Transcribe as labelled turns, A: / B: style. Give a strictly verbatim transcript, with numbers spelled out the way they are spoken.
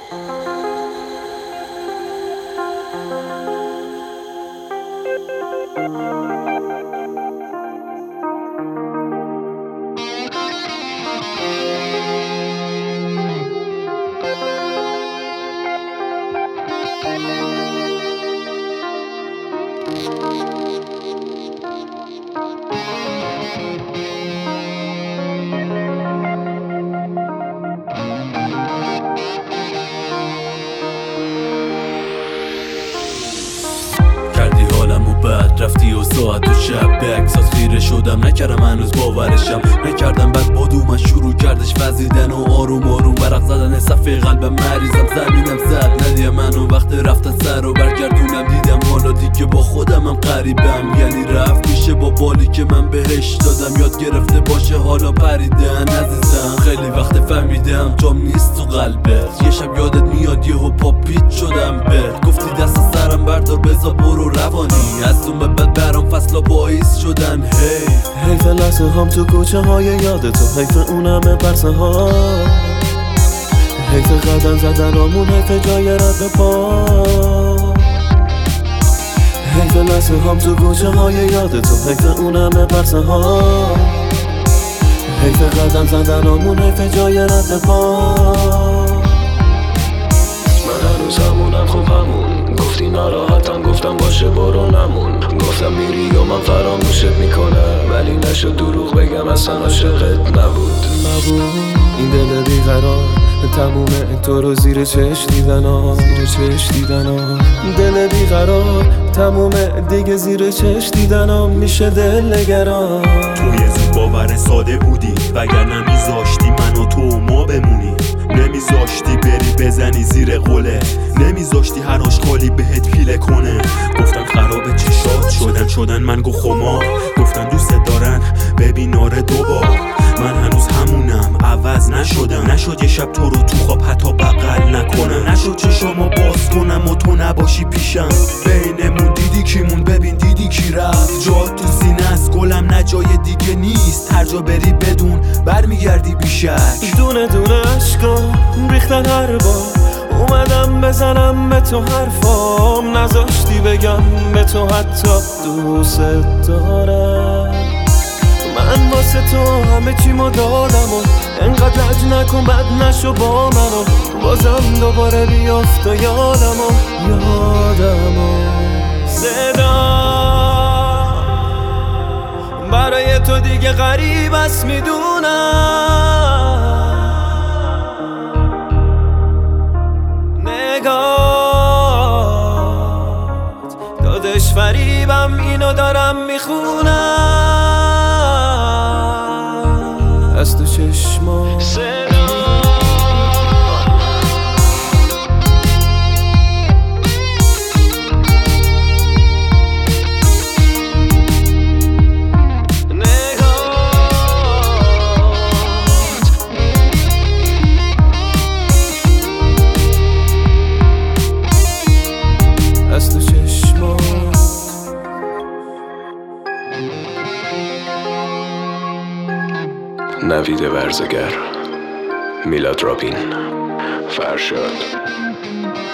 A: رفتی و ساعت و شب به اکسات خیره شدم، نکردم هنوز باورشم، نکردم بعد بادومش شروع کردش وزیدن و آروم آروم ورق زدن صفحه قلبم مریضم، زمینم زد ندیه منو وقت رفتن سر و برگردونم، دیدم حالا دیگه با خودمم قریبم، یعنی رفت میشه با بالی که من بهش دادم، یاد گرفته باشه حالا پریدن عزیزم، خیلی وقت فهمیدم جام نیست تو قلبت، یه شب یادت میاد یهو پاپیت شدم بهت، گفتی دست سرم بردار بذار برو روانی، از اون به بعد برام فصلا باعث شدن هی
B: حیف لحظه هم تو کوچه های یاد تو، حیف اونم پرسه ها، حیف قدم زدن آمون، حیف جای رد پا، حیف لحظه هم تو کوچه های یاد تو، حیف اونم پرسه ها، حیف قدم زدن آمون، حیف جای رد پا. من هنوز همونم، خب همون گفتی ناراحتم، گفتم باشه برو نمون، گفتم میری و من فراموشت میکنم، ولی نشد دروغ بگم اصلا عاشقت نبود نبود این دل بیقرار تمومه تو رو زیر چش دیدن ها، زیر چش دیدن ها، دل بیقرار تمومه دیگه زیر چش دیدن ها، میشه دل نگران.
C: تو یه زود باور ساده بودی وگر نمیذاشتی من و تو و ما بمونی، نمیذاشتی بری بزنی زیر قله، نمیذاشتی هر آشغالی بهت پیله کنه، گفتن خراب چشات شدن شدن من گو خمار، گفتن دوست دارن ببین آره دوبار، من هنوز همونم عوض نشدم، نشد یه شب تو رو تو خواب حتی بغل نکنم، نشد چشامو باز کنم و تو نباشی پیشم، بینمون دیدی کیمون ببین دیدی کی رفت، جا تو سینه از گلم نه جای دیگه نیست، هر جا بری بدون برمیگردی بیشک،
B: دونه دونه عشقا ریختن هر بار، اومدم بزنم به تو حرفام، نذاشتی بگم به تو حتی دوست دارم، من واسه تو همه چیمو دادم و انقدر لج نکن بد نشو با منو، بازم دوباره بیافت و یادم و یادم و صدا برای تو دیگه غریب است میدونم، نگات دادش فریبم اینو دارم میخونم از تو چشما صدا
D: نوید ورزگر، میلاد رابین، فرشاد.